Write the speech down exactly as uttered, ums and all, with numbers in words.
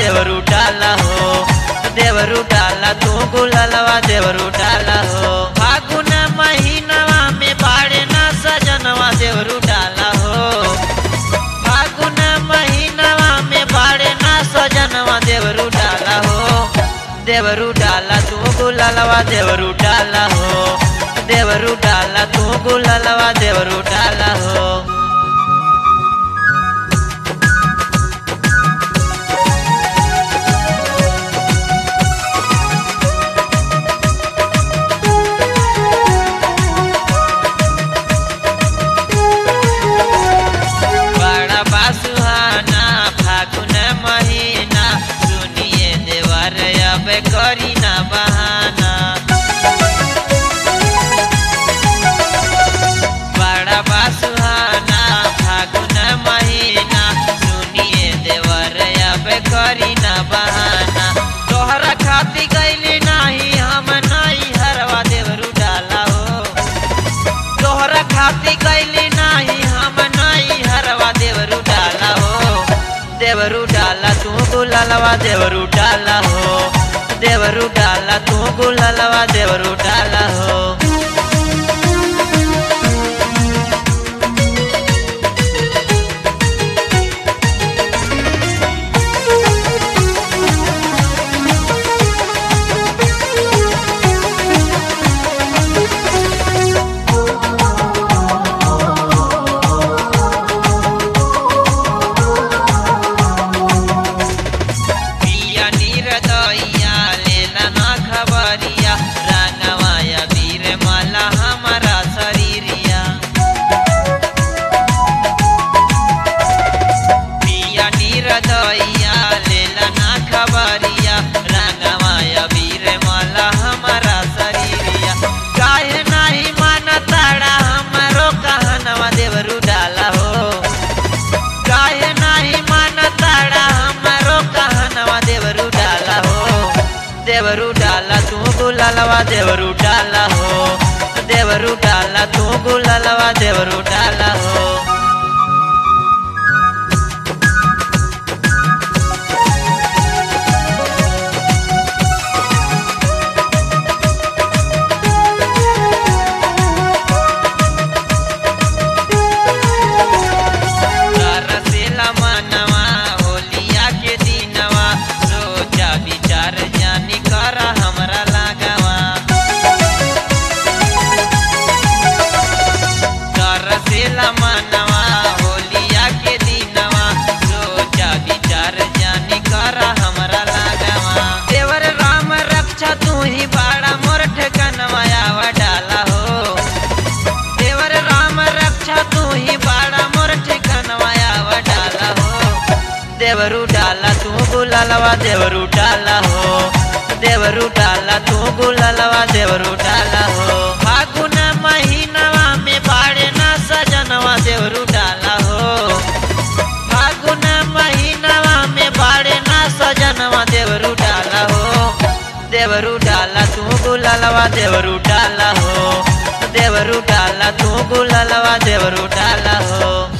देवरू डाला हो, देवरू डाला तू गुलालवा देवरू डाला हो। फागुन महीनवा में बाड़े ना सजनवा देवरू डाला हो, फागुन महीनवा में बाड़े ना सजनवा देवरू डाला हो, देवरू डाला तू गुलालवा देवरू डाला हो, देवरू डाला तू गुलालवा देवरू डाला हो। सुहाना फागुन महीना सुनिए देवर अब करी ना बहाना, बड़ा बासुहाना फागुन महीना सुनिए देवर अब करी ना बहाना। तोहरा खाती गईली नाही हम नहीं हरवा देवरू डाला हो, तोहरा खाती गईली नाही हम नहीं हरवा देवरू डाला हो, देवरू डाला तू गुलालवा देवरू डाला हो, देवरू डाला तू गुलालवा देवरू डाला हो। देवरू डाला हो, काहे नहीं मानताड़ा हमरो कहनवा देवरू डाला हो, देवरू डाला तू गुलालवा देवरू डाला हो, देवरू डाला तू गुलालवा देवरू डाला हो। देवरू डाला तू गुलालवा देवरू डाला हो, देवरू डाला तू गुलालवा देवरू डाला हो। फागुन महीनवा में बाड़े ना सजनवा देवरू डाला हो, फागुन महीनवा में बाड़े ना सजनवा देवरू डाला हो, देवरू डाला तू गुलालवा देवरू डाला हो, देवरू डाला तू गुलालवा देवरू डाला हो।